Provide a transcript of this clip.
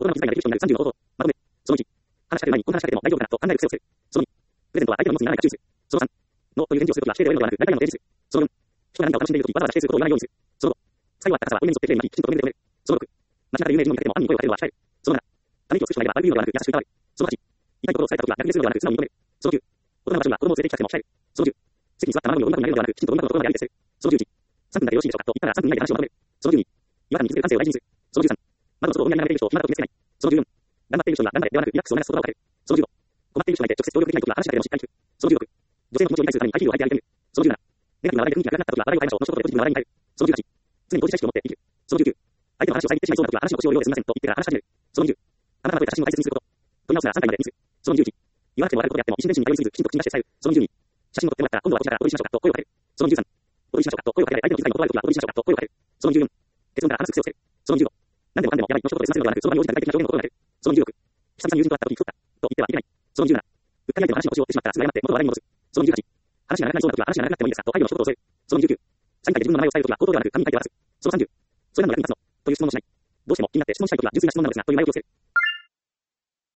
大人の気遣いができる人になる30の方法。まとめ。その1、話しかける前にこんな話しかけても大丈夫かなと考える癖をつける。その2、プレゼントは相手の持つにならないか注意する。その3、ノーという返事をするときは否定で終えるのではなく、何かの提示する。その4、人が何かを楽しんでいるときわざわざ否定することを言わないようにする。その5、使い終わった傘は本音に沿ってきれいに巻き、きちんと留める。その6、街中で有名人を見かけても暗に声をかけるのは控える。その7、ため息をつく人がいれば悪いのではなく優しくいたわる。その8、痛いことを伝えたときは逆にするのではなく素直に認める。その9、大人の場所には子供を連れてきたくても控える。その10、席に座ったままのように音楽になるのではなく、きちんと音楽のところまでやりする。その11、3分だけよろしいでしょうかと言ったら3分以内で話をまとめる。その12、違和感に気づける感性を大事にする。その13、窓の外を大宮に並べている人を暇だと決めつけない。その14、頑張っている人には頑張れではなくリラックスを促す言葉をかける。その15、困っている人がいて直接協力できないときは話しかけてもしっかり聞く。その16、女性の気持ちを理解するために排気量を吐いてあげてみる。その17、ネガティブな話題で雰囲気が暗くなったときは笑いを変えましょう。の一言でポジティブな話題に変える。その18、常に当事者意識を持って生きる。その19、相手の話を遮ってしまいそうなときは話の腰を折るようですみませんと言ってから話し始める。その20、あなたが解いた写真を大切にすること。撮り直すなら3回までにする。その21、言わなくても分かることであっても一瞬練習に頼りすぎずきちんと口に出して伝える。その22、写真を撮ってもらったら今度はこちらからお撮りしましょうかと声をかける。その23、お撮りしましょうかと声をかけられ相手の気遣いの断るときはお撮りしましょうかと声をかける。その24、結論から話す癖をつける。その25、何でもかんでもやばいの一言で済ませるのではなくその場に応じた具体的な表現の心がける。その26、久々に友人と会ったとき太ったと言ってはいけない。その27、うっかり相手の話の腰を折ってしまったらすぐ謝って元の話題に戻す。その28、話が長くなりそうなときは話が長くなってもいいですかと配慮の一言を添える。その29、サイン書いて自分の名前を伝えるときは口頭ではなく紙に書いて渡す。その30、それなの役に立つのという質問をしない。どうしても気になって質問したいときは純粋な質問なのですがという前置きをつける。